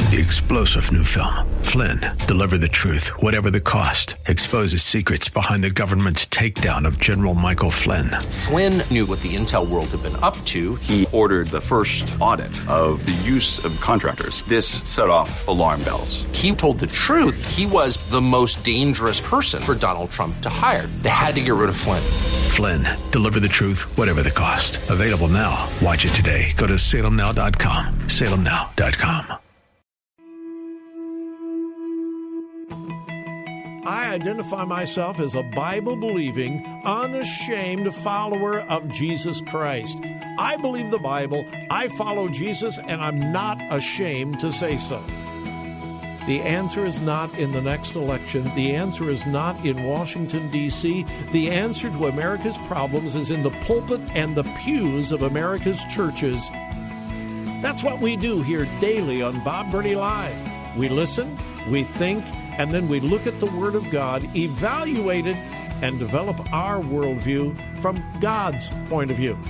The explosive new film, Flynn, deliver the truth, whatever the cost, exposes secrets behind the government's takedown of General Michael Flynn. Flynn knew what the intel world had been up to. He ordered the first audit of the use of contractors. This set off alarm bells. He told the truth. He was the most dangerous person for Donald Trump to hire. They had to get rid of Flynn. Flynn, deliver the truth, whatever the cost. Available now. Watch it today. Go to salemnow.com. salemnow.com. I identify myself as a Bible-believing, unashamed follower of Jesus Christ. I believe the Bible, I follow Jesus, and I'm not ashamed to say so. The answer is not in the next election. The answer is not in Washington, D.C. The answer to America's problems is in the pulpit and the pews of America's churches. That's what we do here daily on Bob Burney Live. We listen, we think, and then we look at the Word of God, evaluate it, and develop our worldview from God's point of view.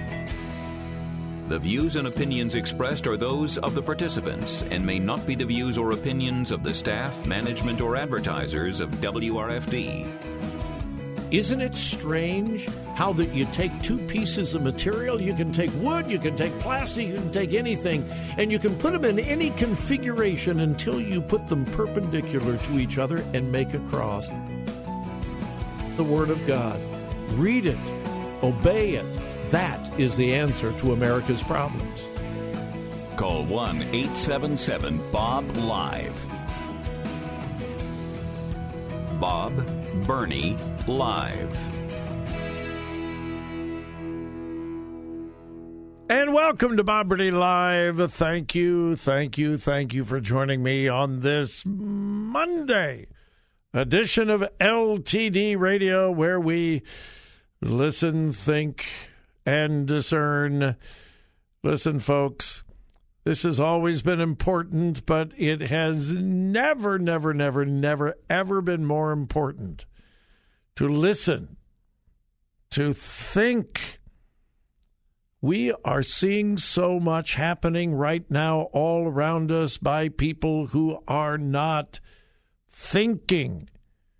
The views and opinions expressed are those of the participants and may not be the views or opinions of the staff, management, or advertisers of WRFD. Isn't it strange how that you take two pieces of material? You can take wood, you can take plastic, you can take anything, and you can put them in any configuration until you put them perpendicular to each other and make a cross. The Word of God. Read it. Obey it. That is the answer to America's problems. Call 1-877-BOB-LIVE. Bob Burney Live. And welcome to Bob Burney Live. Thank you for joining me on this Monday edition of LTD Radio, where we listen, think, and discern. Listen, folks, this has always been important, but it has never, ever been more important to listen, to think. We are seeing so much happening right now all around us by people who are not thinking.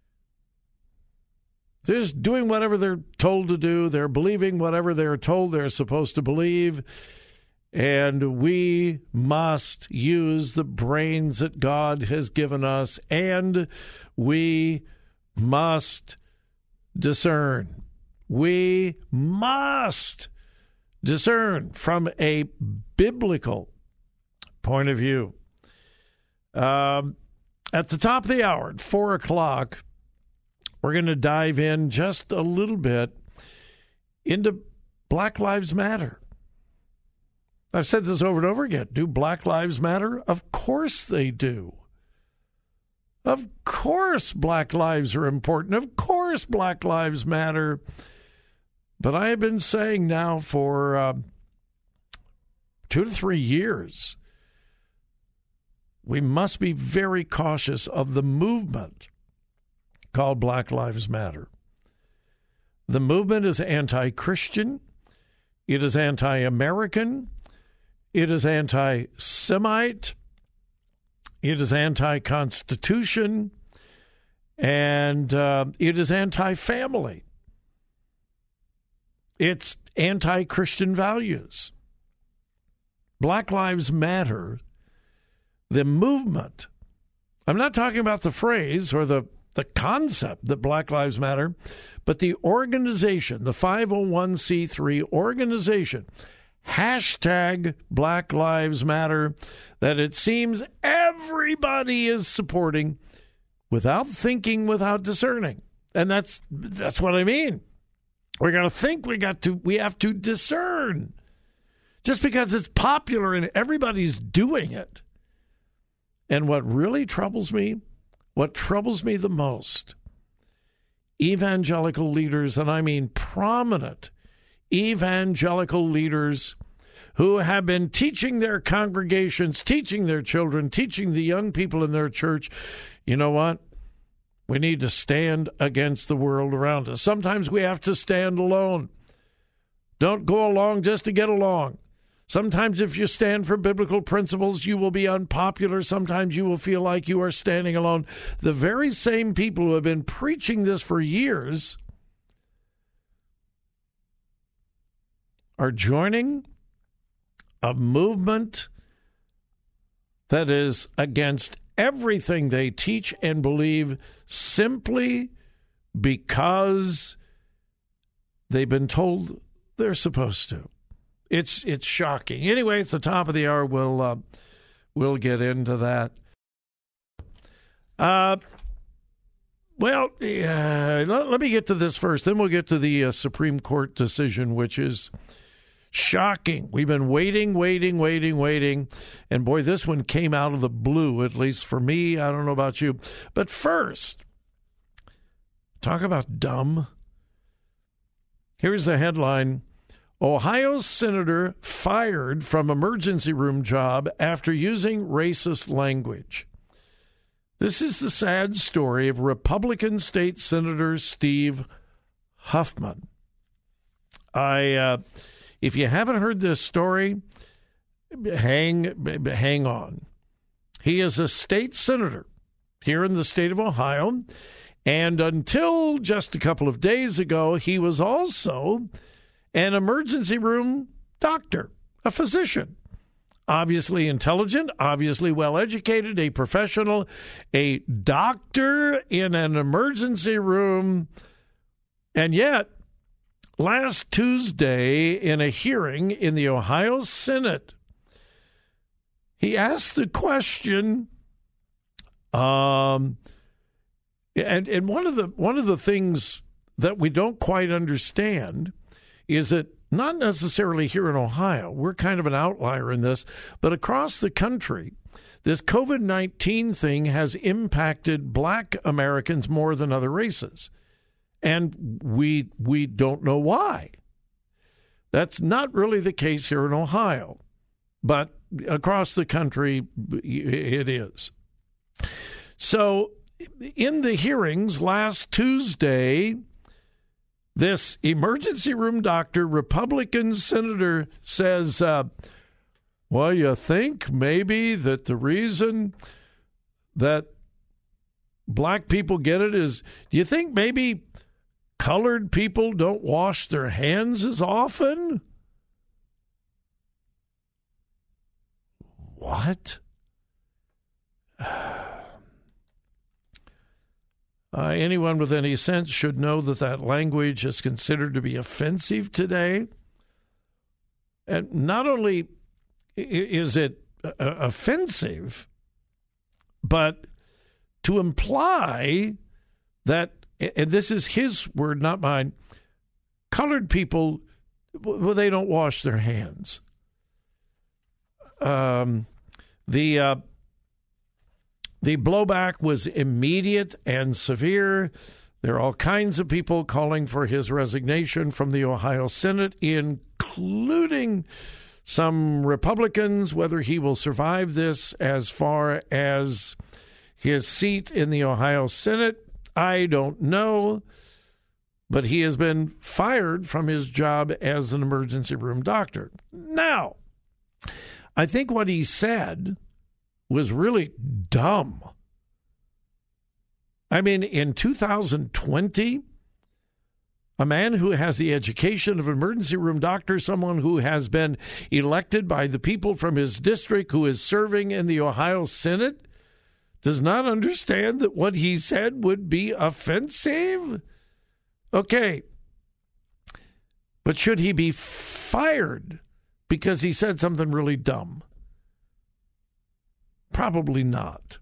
They're just doing whatever they're told to do. They're believing whatever they're told they're supposed to believe. And we must use the brains that God has given us, and we must discern. We must discern from a biblical point of view. At the top of the hour, at 4 o'clock, we're going to dive in just a little bit into Black Lives Matter. I've said this over and over again. Do Black Lives matter? Of course they do. Of course Black lives are important. Of course Black Lives matter. But I have been saying now for 2 to 3 years, we must be very cautious of the movement called Black Lives Matter. The movement is anti-Christian. It is anti-American. It is anti-Semite. It is anti-Constitution. And it is anti-family. It's anti-Christian values. Black Lives Matter, the movement. I'm not talking about the phrase or the concept that Black Lives Matter, but the organization, the 501c3 organization, hashtag Black Lives Matter, that it seems everybody is supporting without thinking, without discerning. And that's what I mean. We're going to think, we have to discern. Just because it's popular and everybody's doing it. And what really troubles me, what troubles me the most, evangelical leaders, and I mean prominent evangelical leaders who have been teaching their congregations, teaching their children, teaching the young people in their church, you know what? We need to stand against the world around us. Sometimes we have to stand alone. Don't go along just to get along. Sometimes if you stand for biblical principles, you will be unpopular. Sometimes you will feel like you are standing alone. The very same people who have been preaching this for years are joining a movement that is against everything they teach and believe simply because they've been told they're supposed to. It's shocking. Anyway, it's the top of the hour. We'll get into that. Let me get to this first. Then we'll get to the Supreme Court decision, which is shocking. We've been waiting. And boy, this one came out of the blue, at least for me. I don't know about you. But first, talk about dumb. Here's the headline. Ohio senator fired from emergency room job after using racist language. This is the sad story of Republican State Senator Steve Huffman. If you haven't heard this story, hang on. He is a state senator here in the state of Ohio, and until just a couple of days ago, he was also an emergency room doctor, a physician. Obviously intelligent, obviously well-educated, a professional, a doctor in an emergency room. And yet, last Tuesday, in a hearing in the Ohio Senate, he asked the question, and one of the things that we don't quite understand is that not necessarily here in Ohio, we're kind of an outlier in this, but across the country, this COVID-19 thing has impacted Black Americans more than other races. And we don't know why. That's not really the case here in Ohio, but across the country, it is. So in the hearings last Tuesday, this emergency room doctor, Republican senator, says, well, you think maybe that the reason that Black people get it is, do you think maybe colored people don't wash their hands as often? What? Anyone with any sense should know that language is considered to be offensive today. And not only is it offensive, but to imply that, and this is his word, not mine, colored people, well, they don't wash their hands. The blowback was immediate and severe. There are all kinds of people calling for his resignation from the Ohio Senate, including some Republicans. Whether he will survive this as far as his seat in the Ohio Senate, I don't know. But he has been fired from his job as an emergency room doctor. Now, I think what he said was really dumb. I mean, in 2020, a man who has the education of an emergency room doctor, someone who has been elected by the people from his district, who is serving in the Ohio Senate, does not understand that what he said would be offensive? Okay. But should he be fired because he said something really dumb? Probably not.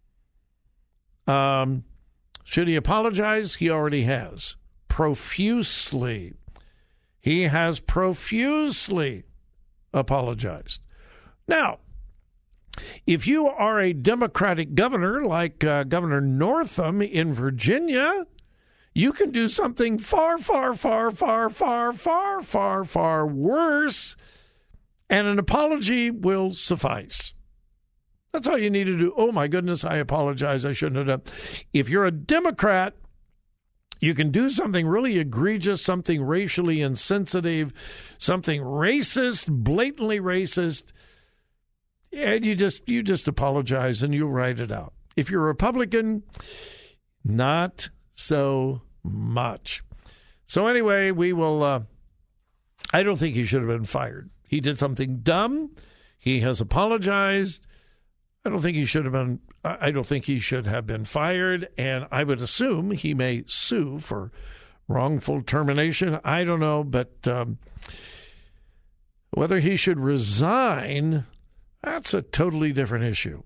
Should he apologize? He already has. Profusely. He has profusely apologized. Now, if you are a Democratic governor like Governor Northam in Virginia, you can do something far, far, far, far, far, far, far, far worse, and an apology will suffice. That's all you need to do. Oh, my goodness, I apologize. I shouldn't have done. If you're a Democrat You can do something really egregious, something racially insensitive, something racist, blatantly racist, and you just apologize and you write it out. If you're a Republican, not so much. So anyway, we will, I don't think he should have been fired. He did something dumb. He has apologized. I don't think he should have been fired, and I would assume he may sue for wrongful termination. I don't know, but whether he should resign, that's a totally different issue.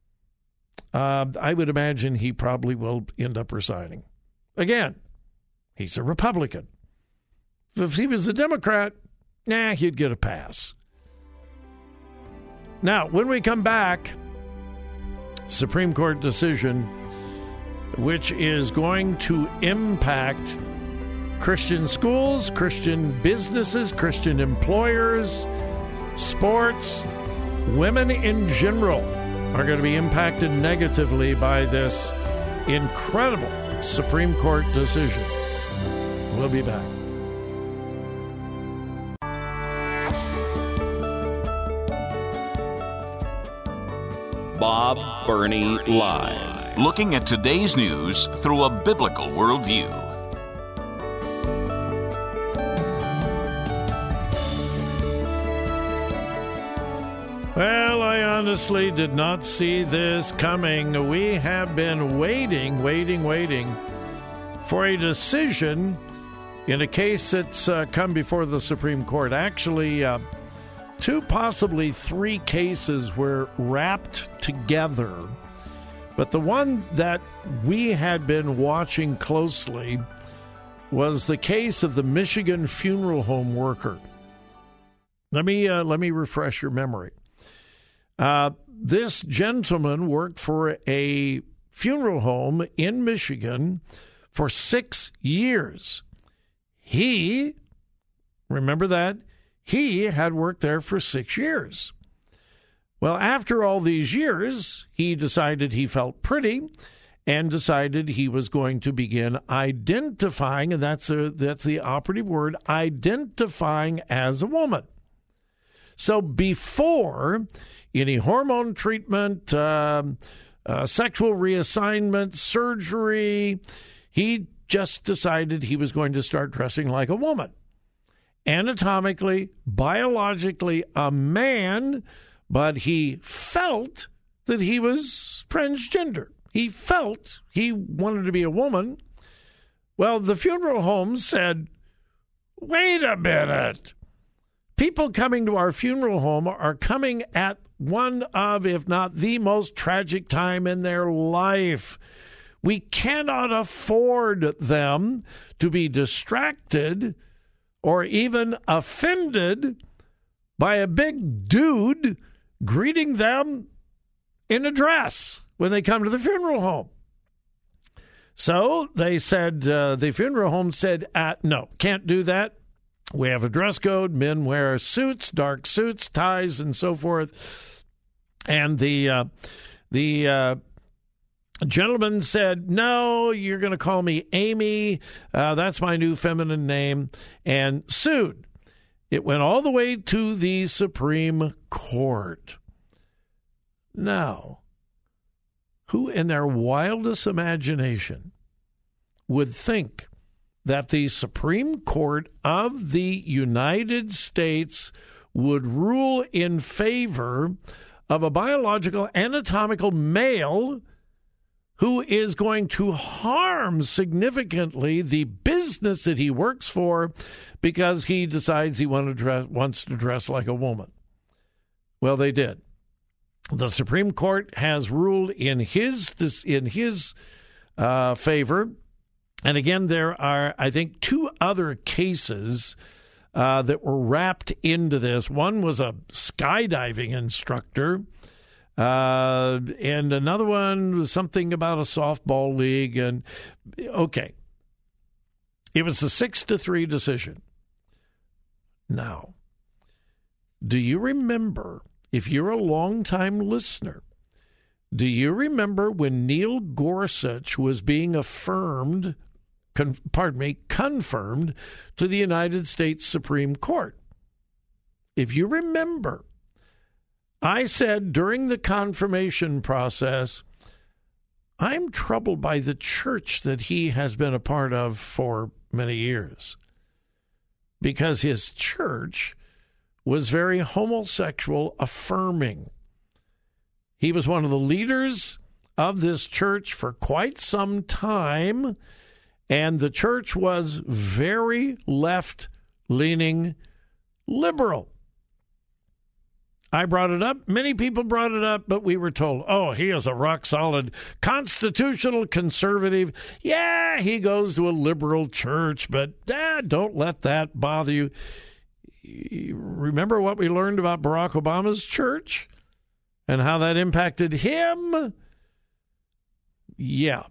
I would imagine he probably will end up resigning. Again, he's a Republican. If he was a Democrat, he'd get a pass. Now, when we come back, Supreme Court decision, which is going to impact Christian schools, Christian businesses, Christian employers, sports, women in general are going to be impacted negatively by this incredible Supreme Court decision. We'll be back. Bob Burney Live. Looking at today's news through a biblical worldview. Well, I honestly did not see this coming. We have been waiting for a decision in a case that's come before the Supreme Court. Actually, 2, possibly 3 cases were wrapped together. But the one that we had been watching closely was the case of the Michigan funeral home worker. Let me refresh your memory. This gentleman worked for a funeral home in Michigan for 6 years. Remember that? He had worked there for 6 years. Well, after all these years, he decided he felt pretty and decided he was going to begin identifying, and that's the operative word, identifying as a woman. So before any hormone treatment, sexual reassignment, surgery, he just decided he was going to start dressing like a woman. Anatomically, biologically, a man, but he felt that he was transgender. He felt he wanted to be a woman. Well, the funeral home said, wait a minute. People coming to our funeral home are coming at one of, if not the most tragic time in their life. We cannot afford them to be distracted or even offended by a big dude greeting them in a dress when they come to the funeral home. So they said, the funeral home said, no, can't do that. We have a dress code. Men wear suits, dark suits, ties, and so forth. And the gentleman said, no, you're going to call me Amy. That's my new feminine name, and sued. It went all the way to the Supreme Court. Now, who in their wildest imagination would think that the Supreme Court of the United States would rule in favor of a biological, anatomical male who is going to harm significantly the business that he works for because he decides he wants to dress like a woman? Well, they did. The Supreme Court has ruled in his favor. And again, there are, I think, 2 other cases that were wrapped into this. One was a skydiving instructor, and another one was something about a softball league. And okay, it was a 6-3 decision. Now, do you remember, if you're a longtime listener, do you remember when Neil Gorsuch was being affirmed confirmed to the United States Supreme Court. If you remember, I said during the confirmation process, I'm troubled by the church that he has been a part of for many years, because his church was very homosexual affirming. He was one of the leaders of this church for quite some time, and the church was very left-leaning liberal. I brought it up. Many people brought it up, but we were told, oh, he is a rock-solid constitutional conservative. Yeah, he goes to a liberal church, but don't let that bother you. Remember what we learned about Barack Obama's church and how that impacted him? Yeah.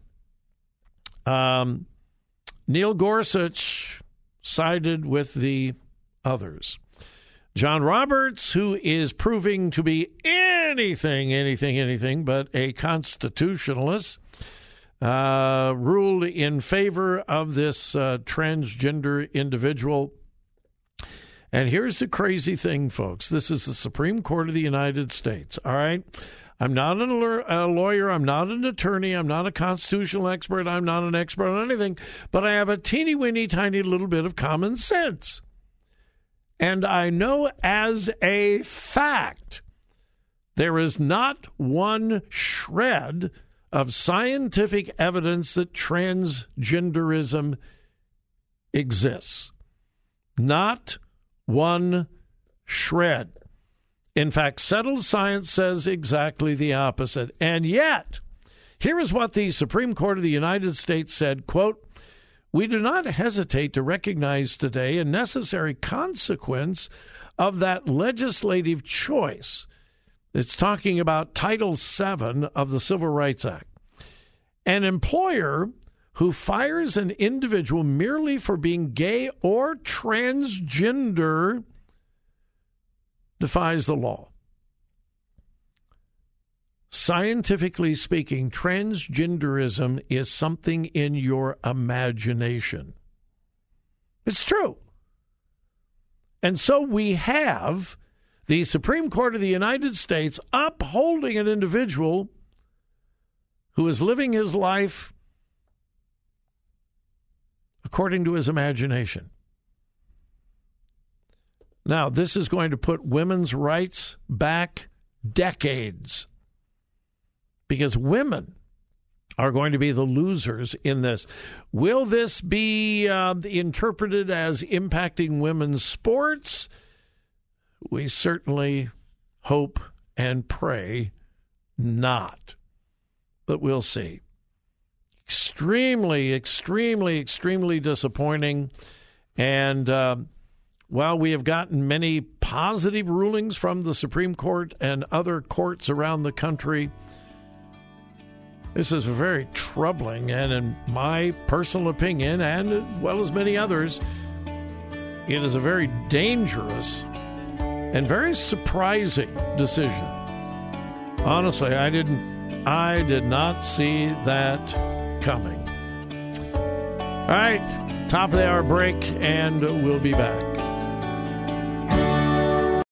Neil Gorsuch sided with the others. John Roberts, who is proving to be anything but a constitutionalist, ruled in favor of this transgender individual. And here's the crazy thing, folks. This is the Supreme Court of the United States, all right? I'm not a lawyer. I'm not an attorney. I'm not a constitutional expert. I'm not an expert on anything. But I have a teeny-weeny, tiny little bit of common sense. And I know as a fact, there is not one shred of scientific evidence that transgenderism exists. Not one shred. In fact, settled science says exactly the opposite. And yet, here is what the Supreme Court of the United States said, quote, "We do not hesitate to recognize today a necessary consequence of that legislative choice." It's talking about Title VII of the Civil Rights Act. An employer who fires an individual merely for being gay or transgender defies the law. Scientifically speaking, transgenderism is something in your imagination. It's true. And so we have the Supreme Court of the United States upholding an individual who is living his life according to his imagination. Now, this is going to put women's rights back decades, because women are going to be the losers in this. Will this be interpreted as impacting women's sports? We certainly hope and pray not, but we'll see. Extremely disappointing. And while we have gotten many positive rulings from the Supreme Court and other courts around the country, this is very troubling, and in my personal opinion, and as well as many others, it is a very dangerous and very surprising decision. Honestly, I did not see that coming. All right, top of the hour break, and we'll be back.